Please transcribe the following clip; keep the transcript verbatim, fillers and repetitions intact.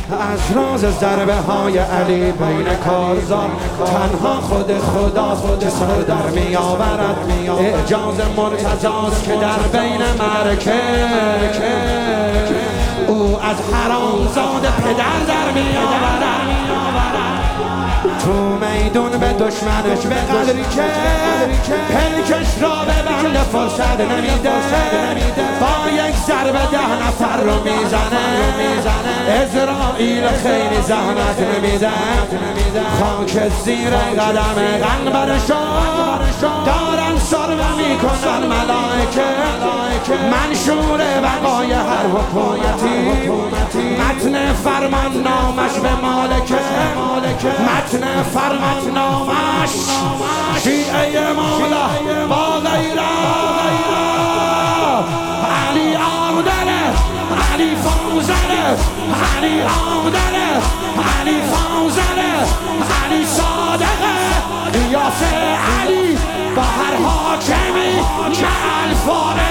از راز ضربه های علی بین کارزار تنها خود خدا خود سر در می آورد. اعجاز مرتضاست که در بین مرکه او از حرامزاده پدر در می آورد. تو میدون به دشمنش به قدری که پلکش را به بنده فرصت نمیده، با یک ضربه ده نفر رو میزنه. اسرائیل خیلی زحمت نمیده، خاک زیر قدم قنبرشان دارن سرمه میکنن ملائکه. منشور بقای هر حکومتی متن فرمان نامش به مالکه، متن فرمان نامش شیعه مولا با غیره علی آمدنه، علی فوزنه، علی آمدنه، علی فوزنه، علی صادقه. قیاس علی با هر حاکمی که الفاره